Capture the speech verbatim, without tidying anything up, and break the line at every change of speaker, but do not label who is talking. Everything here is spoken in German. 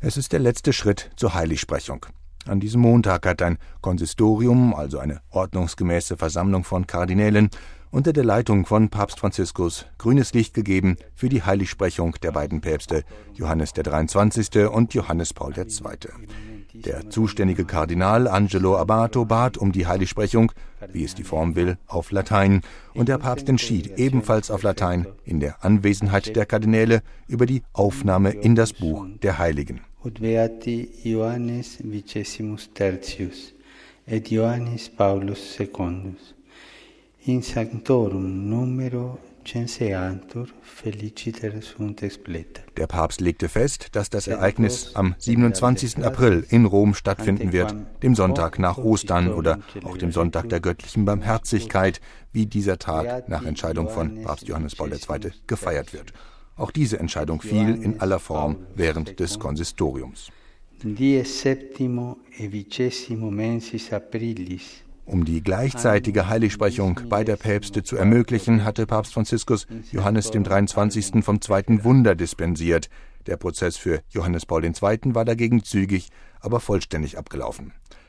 Es ist der letzte Schritt zur Heiligsprechung. An diesem Montag hat ein Konsistorium, also eine ordnungsgemäße Versammlung von Kardinälen, unter der Leitung von Papst Franziskus grünes Licht gegeben für die Heiligsprechung der beiden Päpste, Johannes der dreiundzwanzigste und Johannes Paul der Zweite. Der zuständige Kardinal Angelo Abato bat um die Heiligsprechung, wie es die Form will, auf Latein, und der Papst entschied ebenfalls auf Latein in der Anwesenheit der Kardinäle über die Aufnahme in das Buch der Heiligen.
Ut beati Ioannis vicesimus tertius et Ioannis Paulus secundus in sanctorum numero censeantur feliciter sunt expleta.
Der Papst legte fest, dass das Ereignis am siebenundzwanzigsten April in Rom stattfinden wird, dem Sonntag nach Ostern oder auch dem Sonntag der göttlichen Barmherzigkeit, wie dieser Tag nach Entscheidung von Papst Johannes Paul der Zweite gefeiert wird. Auch diese Entscheidung fiel in aller Form während des Konsistoriums. Um die gleichzeitige Heiligsprechung beider Päpste zu ermöglichen, hatte Papst Franziskus Johannes dem dreiundzwanzigsten vom zweiten Wunder dispensiert. Der Prozess für Johannes Paul der Zweite war dagegen zügig, aber vollständig abgelaufen.